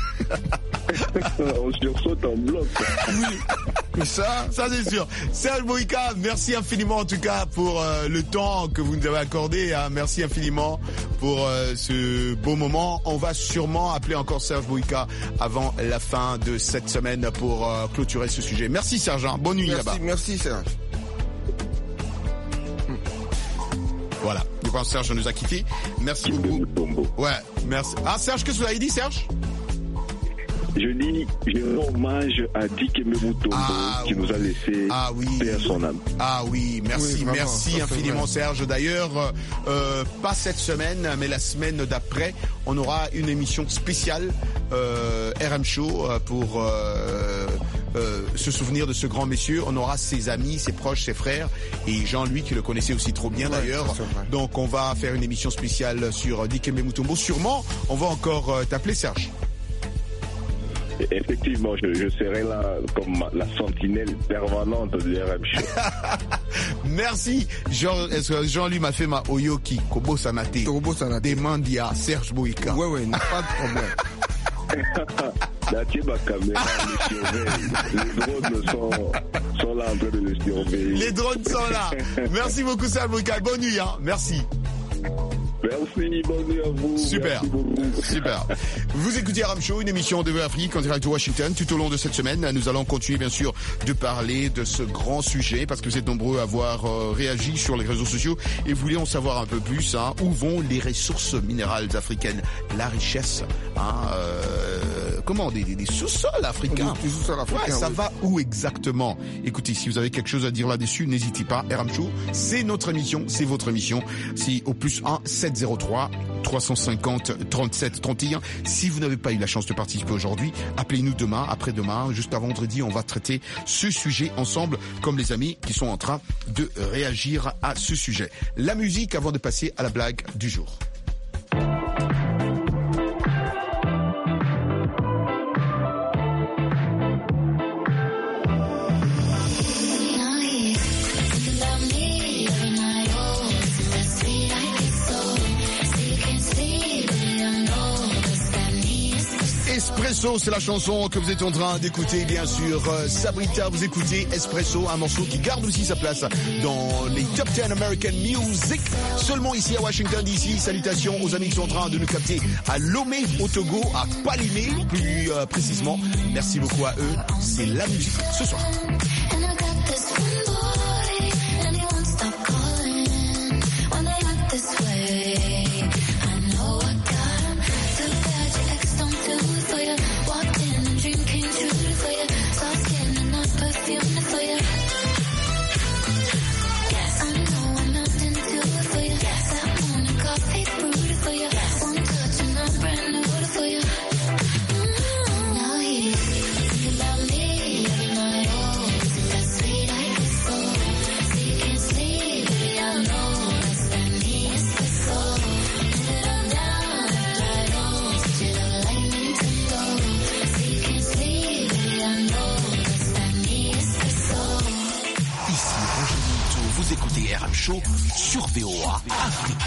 On sursaute en bloc. Oui. Ça c'est sûr. Serge Boïka, merci infiniment en tout cas pour le temps que vous nous avez accordé. Hein. Merci infiniment pour ce beau moment. On va sûrement appeler encore Serge Boïka avant la fin de cette semaine pour clôturer ce sujet. Merci Serge. Hein. Bonne nuit là-bas. Merci Serge. Voilà. Je pense que Serge nous a quittés. Merci beaucoup. Ouais, merci. Ah Serge, qu'est-ce que vous avez dit Serge? Je rends hommage à Dikembe Mutombo qui nous a laissé perdre son âme. Ah oui, merci, oui, merci infiniment Serge. D'ailleurs, pas cette semaine, mais la semaine d'après, on aura une émission spéciale RM Show pour se souvenir de ce grand monsieur. On aura ses amis, ses proches, ses frères et Jean-Louis qui le connaissait aussi trop bien d'ailleurs. Donc on va faire une émission spéciale sur Dikembe Mutombo. Sûrement, on va encore t'appeler Serge. Effectivement, je serai là comme la sentinelle permanente du RM Show. Merci. Jean-Louis m'a fait ma Oyoki, Kobo Sanate. Demande à Serge Boïka. Ouais, pas de problème. Là, tu ma caméra me surveille. Les drones sont là en train de le surveiller. Les drones sont là. Merci beaucoup, Serge Boïka. Bonne nuit, hein. Merci. Merci, bonne nuit à vous. Super, super. Vous écoutez Aram Show, une émission de Afrique en direct de Washington. Tout au long de cette semaine, nous allons continuer bien sûr de parler de ce grand sujet parce que vous êtes nombreux à avoir réagi sur les réseaux sociaux et vous voulez en savoir un peu plus. Hein, où vont les ressources minérales africaines, la richesse, comment des sous-sols africains. Des sous-sols africains. Ouais, ça va où exactement? Écoutez, si vous avez quelque chose à dire là-dessus, n'hésitez pas. Aram Show, c'est notre émission, c'est votre émission. C'est au +1 703 350 37 31. Si vous n'avez pas eu la chance de participer aujourd'hui, appelez-nous demain, après-demain, jusqu'à vendredi. On va traiter ce sujet ensemble, comme les amis qui sont en train de réagir à ce sujet. La musique avant de passer à la blague du jour. Espresso, c'est la chanson que vous êtes en train d'écouter, bien sûr. Sabrita, vous écoutez Espresso, un morceau qui garde aussi sa place dans les Top 10 American Music. Seulement ici à Washington DC. Salutations aux amis qui sont en train de nous capter à Lomé, au Togo, à Palimé, plus précisément. Merci beaucoup à eux. C'est la musique ce soir. Show sur VOA Afrique.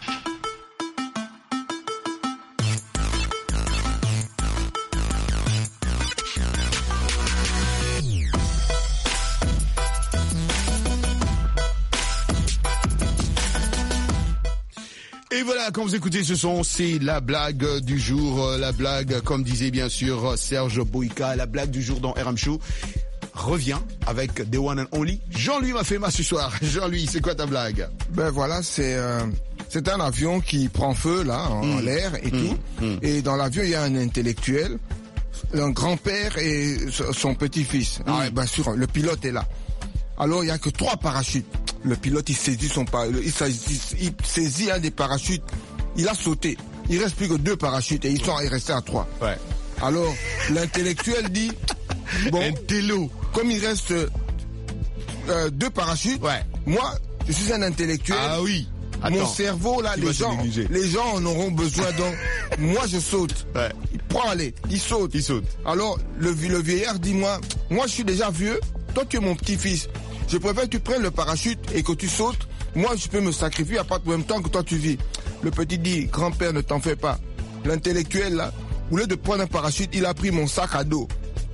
Et voilà, quand vous écoutez ce son, c'est la blague du jour. La blague, comme disait bien sûr Serge Boïka, la blague du jour dans RM Show revient avec The One and Only. Jean-Louis m'a fait ce soir. Jean-Louis, c'est quoi ta blague? Ben voilà, c'est un avion qui prend feu là en l'air et tout. Et dans l'avion, il y a un intellectuel, un grand-père et son petit-fils. Ah, bien sûr, le pilote est là. Alors, il y a que 3 parachutes. Le pilote, il saisit il saisit un des parachutes. Il a sauté. Il reste plus que 2 parachutes et ils sont restés à 3. Ouais. Alors, l'intellectuel dit, bon, comme il reste 2 parachutes, moi, je suis un intellectuel. Ah oui. Attends, mon cerveau, là, les gens en auront besoin. Donc, moi, je saute. Ouais. Il prend, il saute. Alors, le vieillard dit, moi, je suis déjà vieux. Toi, tu es mon petit-fils. Je préfère que tu prennes le parachute et que tu sautes. Moi, je peux me sacrifier à part en même temps que toi, tu vis. Le petit dit, grand-père, ne t'en fais pas. L'intellectuel, là, au lieu de prendre un parachute, il a pris mon sac à dos.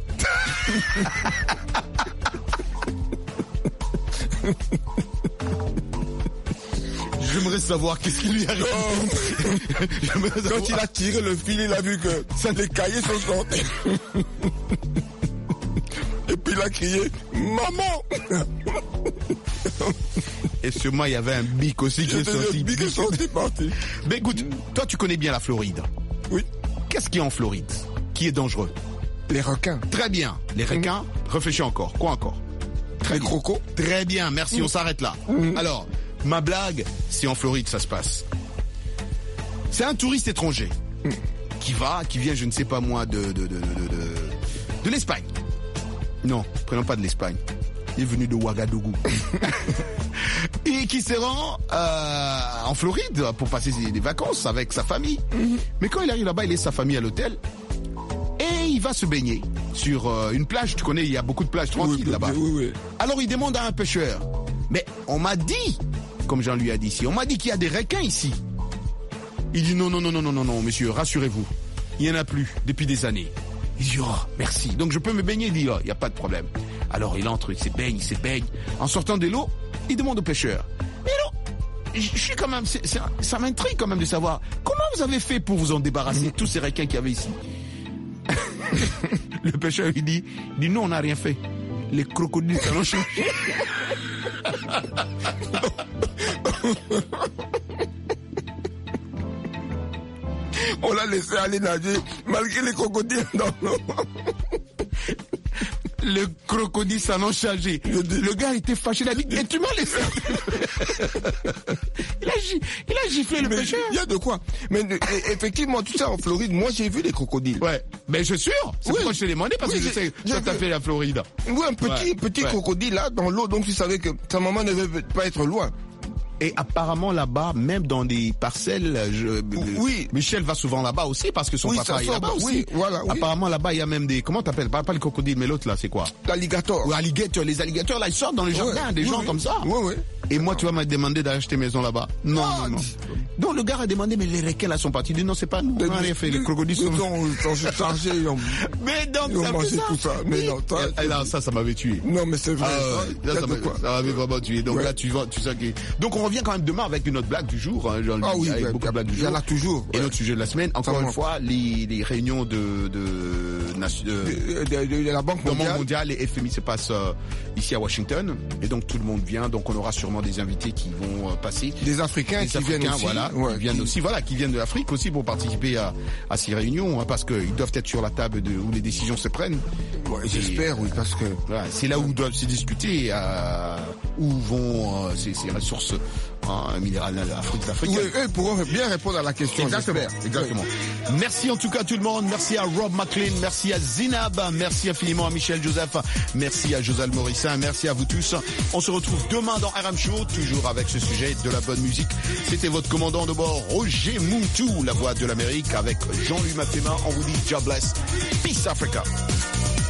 J'aimerais savoir qu'est-ce qui lui arrive. Quand il a tiré le fil, il a vu que les cahiers sont sortis. Et puis il a crié « Maman !» Et sûrement il y avait un bic aussi qui est sorti. Le bic est sorti parti. Mais écoute, toi tu connais bien la Floride. Oui. Qu'est-ce qui est en Floride qui est dangereux? Les requins. Très bien. Les requins, réfléchis encore. Quoi encore? Les crocos. Très bien, merci, on s'arrête là. Alors, ma blague, c'est en Floride ça se passe. C'est un touriste étranger qui vient, je ne sais pas moi, de l'Espagne. Non, prenons pas de l'Espagne. Il est venu de Ouagadougou. Et qui se rend en Floride pour passer des vacances avec sa famille. Mais quand il arrive là-bas, il laisse sa famille à l'hôtel. Et il va se baigner sur une plage. Tu connais, il y a beaucoup de plages tranquilles là-bas. Oui. Alors il demande à un pêcheur, Mais on m'a dit, comme Jean lui a dit ici, on m'a dit qu'il y a des requins ici. Il dit non, monsieur, rassurez-vous. Il n'y en a plus depuis des années. Il dit, oh, merci. Donc je peux me baigner, il dit, oh, il n'y a pas de problème. Alors il entre, il se baigne. En sortant de l'eau, il demande au pêcheur. Mais non, je suis quand même, ça m'intrigue quand même de savoir, comment vous avez fait pour vous en débarrasser, tous ces requins qu'il y avait ici? Le pêcheur, il dit, non, on n'a rien fait. Les crocodiles, ça l'ont changé. On l'a laissé aller nager malgré les crocodiles dans l'eau. Le crocodile s'en ont chargé. Le gars était fâché, il a dit, et tu m'as laissé. il a giflé le pêcheur. Il y a de quoi. Mais effectivement, tout ça en Floride, moi j'ai vu les crocodiles. Ouais. Mais je suis sûr. C'est pourquoi je t'ai demandé, parce que je sais que tu as fait la Floride. Oui, un petit crocodile là dans l'eau, donc tu savais que sa maman ne devait pas être loin. Et apparemment là-bas, même dans des parcelles, oui. Michel va souvent là-bas aussi parce que son papa est là-bas aussi. Oui, voilà, oui. Apparemment là-bas, il y a même des, comment t'appelles, pas le crocodile, mais l'autre là, c'est quoi? L'alligator. Oui, alligator. Les alligators là, ils sortent dans le jardin, des gens comme ça. Oui. Et moi, tu vas me demander d'acheter maison là-bas. Non. Donc le gars a demandé, mais les requins là sont partis. Il dit non, c'est pas nous. On n'a rien fait. Les crocodiles sont chargés. Mais donc, ils ont mangé tout ça. Mais non, là, ça m'avait tué. Non, mais c'est vrai. Ça m'avait vraiment tué. Donc là, tu sais que. Donc on revient quand même demain avec une autre blague du jour. Hein, oui, avec beaucoup de blagues du jour. Il y en a toujours. Et notre sujet de la semaine. Encore une fois, les réunions de la Banque mondiale et FMI se passent ici à Washington. Et donc tout le monde vient. Donc on aura sûrement des invités qui vont passer. Des Africains qui viennent aussi. Voilà, qui viennent de l'Afrique aussi pour participer à ces réunions, hein, parce qu'ils doivent être sur la table où les décisions se prennent. Ouais, j'espère, oui, parce que voilà, c'est là où doivent se discuter où vont ces ressources minérales africaines. Oui, eux pourront bien répondre à la question. Exactement. Oui. Merci en tout cas à tout le monde. Merci à Rob McLean, merci à Zinab, merci infiniment à Michel Joseph, merci à Josal Morissin, merci à vous tous. On se retrouve demain dans RM Show, toujours avec ce sujet de la bonne musique. C'était votre commandant de bord, Roger Moutou, la voix de l'Amérique, avec Jean-Louis Mafema. On vous dit God bless. Peace Africa.